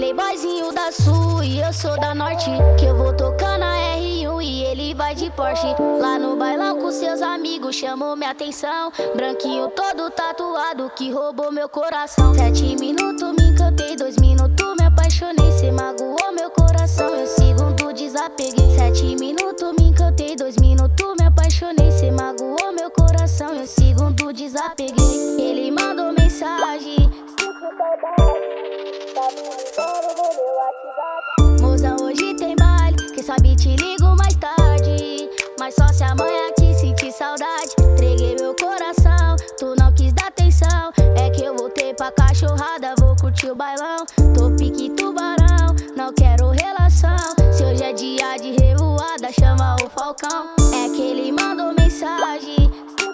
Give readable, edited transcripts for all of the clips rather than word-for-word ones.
playboyzinho da Sul e eu sou da Norte. Que eu vou tocando a R1 e ele vai de Porsche. Lá no bailão com seus amigos chamou minha atenção. Branquinho todo tatuado que roubou meu coração. 7 minutos me encantei, 2 minutos me apaixonei. Cê magoou meu coração, eu segundo desapeguei. 7 minutos me encantei, 2 minutos me apaixonei. Cê magoou meu coração, eu segundo desapeguei. Ele mandou mensagem: mozão, hoje tem baile, quem sabe te ligo mais tarde. Mas só se amanhã aqui sentir saudade. Entreguei meu coração, tu não quis dar atenção. É que eu voltei pra cachorrada, vou curtir o bailão. Tô pique tubarão, não quero relação. Se hoje é dia de revoada, chama o Falcão. É que ele mandou mensagem: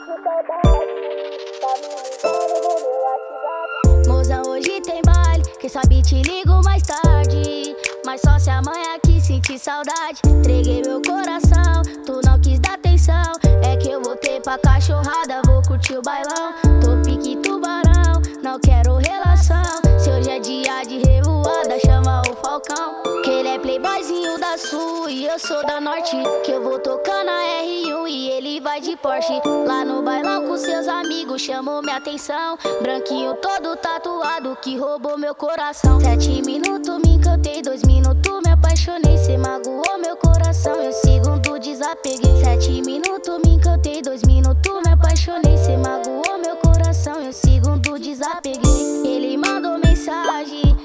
mozão, hoje tem baile, quem sabe te ligo mais tarde. Mas só se amanhã aqui sentir saudade. Entreguei meu coração, tu não quis dar atenção. É que eu voltei pra cachorrada, vou curtir o bailão. Tô pique tubarão, não quero relação. Se hoje é dia de revoada, chama o Falcão. Que ele é playboyzinho da Sul e eu sou da Norte. Que eu vou tocando a R1 e ele vai de Porsche. Lá no bailão com seus amigos chamou minha atenção. Branquinho todo tatuado que roubou meu coração. 7 minutos me encantei, 2 minutos me apaixonei. Cê magoou meu coração, eu segundo desapeguei. 7 minutos me encantei, 2 minutos me apaixonei. Cê magoou meu coração, eu segundo desapeguei. Ele mandou mensagem: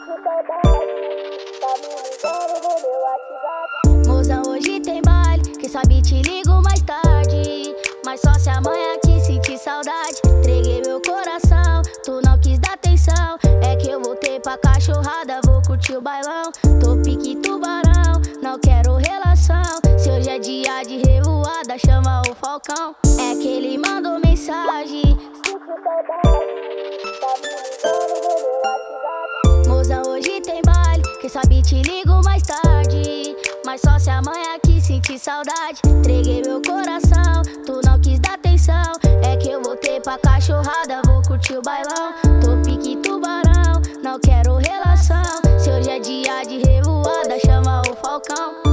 mozão, hoje tem baile, quem sabe te ligo mais tarde. Mas só se amanhã aqui sentir saudade. Entreguei meu coração, tu não quis dar atenção. É que eu voltei pra cachorrada, vou curtir o bailão. Tô pique tubarão, não quero relação. Se hoje é dia de revoada, chama o Falcão. É que ele mandou mensagem: mozão, hoje tem baile, quem sabe te ligo mais tarde. Mas só se amanhã aqui sentir saudade. Entreguei meu coração, tu não quis dar atenção. É que eu voltei pra cachorrada, vou curtir o bailão. Tô pique tubarão, não quero relação. Se hoje é dia de revoada, chama o Falcão.